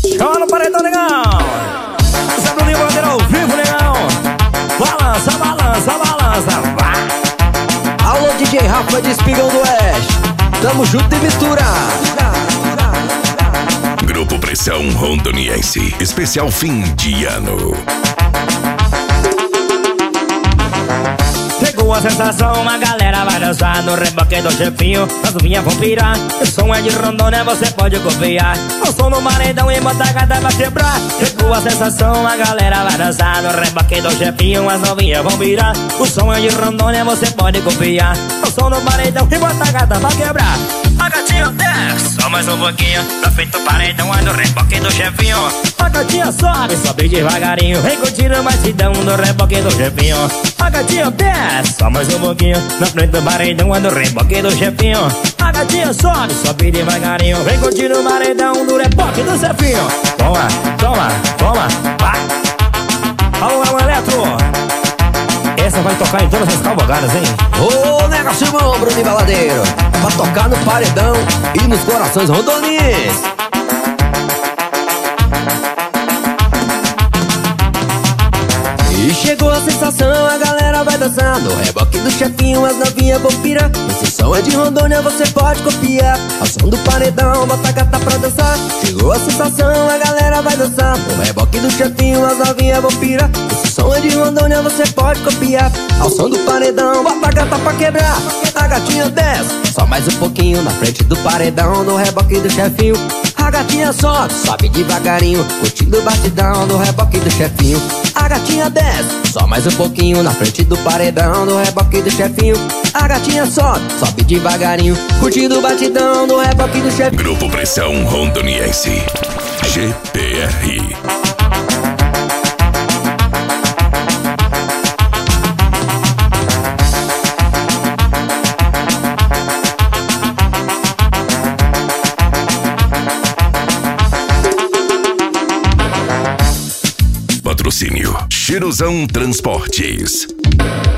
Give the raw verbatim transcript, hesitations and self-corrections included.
Chama no paredão, negão. Sabe o livro bandeira ao vivo, negão. Balança, balança, balança. Vai. Alô, D J Rafa de Espigão do Oeste. Tamo junto e mistura. Grupo Pressão Rondoniense. Especial fim de ano. Chegou a sensação, a galera vai dançar no reboque do chefinho. As novinhas vão pirar. O som é de Rondônia, você pode copiar. O som no paredão e bota a gata pra quebrar. Chegou a sensação, a galera vai dançar no reboque do chefinho. As novinhas vão pirar. O som é de Rondônia, você pode copiar. O som no paredão e bota a gata pra quebrar. A gatinha desce, só mais um pouquinho. Tá feito o paredão, é no reboque do chefinho. A gatinha sobe, sobe devagarinho. Vem curtir o batidão no reboque do chefinho. A gatinha desce, só mais um pouquinho. Na frente do paredão, é no reboque do chefinho. A gatinha sobe, sobe devagarinho. Vem curtir o paredão no reboque do chefinho. Toma, toma, toma, vai. Alô, alô, Eletro. Essa vai tocar em todas as cavalgadas, hein? Ô, oh, nega Simão, Bruno e Baladeiro. Pra tocar no paredão e nos corações rondonienses. E chegou a sensação, a galera vai dançar no reboque do chefinho, as novinhas vão pirar. Esse som é de Rondônia, você pode copiar. Ao som do paredão, bota a gata pra dançar. Chegou a sensação, a galera vai dançar no reboque do chefinho, as novinhas vão pirar. Esse som é de Rondônia, você pode copiar. Ao som do paredão, bota a gata pra quebrar. A gatinha desce, só mais um pouquinho. Na frente do paredão, no reboque do chefinho. A gatinha sobe, sobe devagarinho. Curtindo o batidão no reboque do chefinho. A gatinha desce, só mais um pouquinho. Na frente do paredão, no reboque do chefinho. A gatinha sobe, sobe devagarinho. Curtindo o batidão no reboque do chefinho. Grupo Pressão Rondoniense. G P R. Patrocínio Cheirosão Transportes.